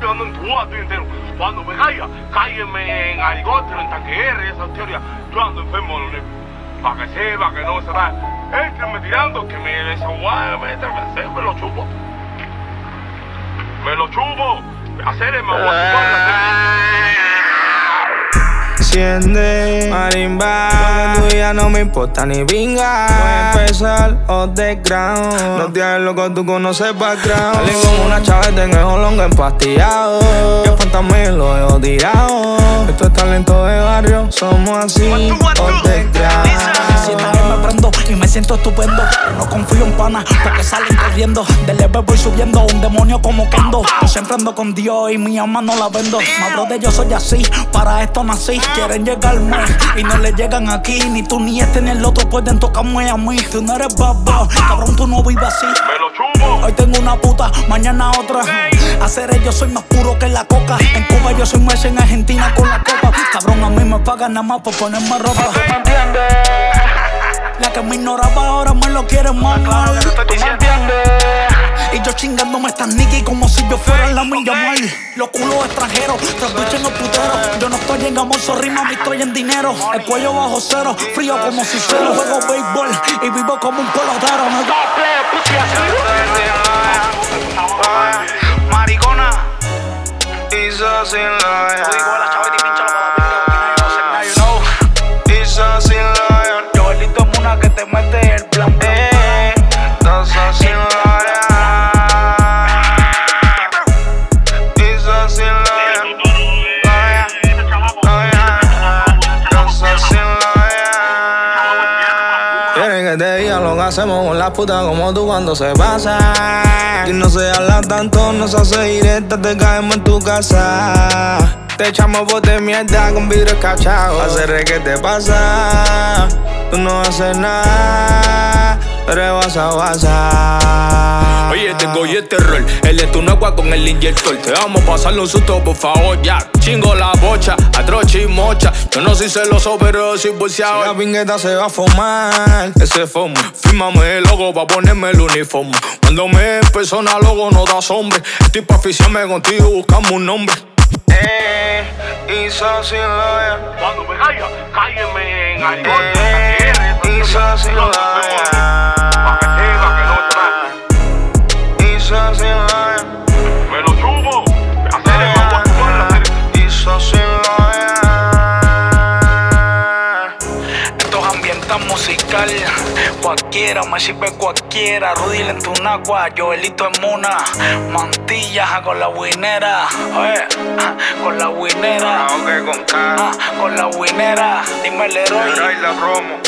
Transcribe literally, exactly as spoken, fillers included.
llevando en tu auto entero. Cuando me caiga, cálleme en helicóptero, en tanque R, esa teoría. Yo ando enfermo de los nervios. Para que sepa que no se va. Entrenme tirando, que me desaguaje, me hacer, me lo chupo. Me lo chupo. Hacer me voy a chupar. Enciende, marimba, tú ya no me importa ni vinga. Voy a empezar off the ground. No te hagas loco, tú conoces background. Salí como una chaveta en el holongo empastillado. Que fantasma lo dejo tirado. Esto es talento de barrio, somos así, off the ground. Siento que me prendo y me siento estupendo. No confío en panas porque salen corriendo. De leve voy subiendo, un demonio como Kendo. Yo siempre ando con Dios y mi alma no la vendo. Madro de yo soy así, para esto nací. Quieren llegarme y no le llegan aquí. Ni tú ni este ni el otro pueden tocarme a mí. Tú no eres baba, cabrón, tú no vives así. Me lo chupo. Hoy tengo una puta, mañana otra. Hacer yo soy más puro que la coca. En Cuba yo soy Messi, en Argentina con la copa. Cabrón, a mí me pagan nada más por ponerme ropa. ¿Tú me entiendes? La que me ignoraba ahora me lo quiere mamar. ¿Tú me entiendes? Y yo chingándome estas niggas como si yo fuera la Milla Mal. Los culos extranjeros, trasduchen los puteros. Yo no estoy en amor, sorry mami, estoy en dinero. El cuello bajo cero, frío como si cero. Juego béisbol y vivo como un pelotero. Maricona. Hizo sin la Digo la chaveta y pinchalo para la pinga, que no sé nada, you know. Hizo sin la Yo el listo es una que te mete el plan. eh, dos sin la Quieren que te diga lo que hacemos con las putas como tú cuando se pasa. Y no se habla tanto, no se hace directa, te caemos en tu casa. Te echamos bote de mierda con vidrio escachado. Hacer que te pasa, tú no haces nada, pero vas a WhatsApp. Oye, tengo y este rol, el de tu agua con el inyector. Te vamos a pasar un susto, por favor, ya. Chingo la bocha, atroche y mocha. Yo no soy celoso, pero soy bolseado. Si la pingueta se va a fumar, Ese fomo, fírmame el logo pa' ponerme el uniforme. Cuando me en persona, logo no da sombra. Estoy pa' aficiarme contigo, buscamos un nombre. eh, hizo sin la Cuando me caiga, cálleme en helicóptero, eh, en tanque R, esa hizo sin teoría. Para que sepa que no se va. hizo sin la Me lo chupo. Hacer me voy a chupar. hizo sin la Esto es ambiente musical. Cualquiera, me sirve cualquiera. Rudy en tu nagua, Joelito en Muna. Mantilla con la winera. Oye, con la winera. con K, Ah, con la winera. Dime el héroe. la promo.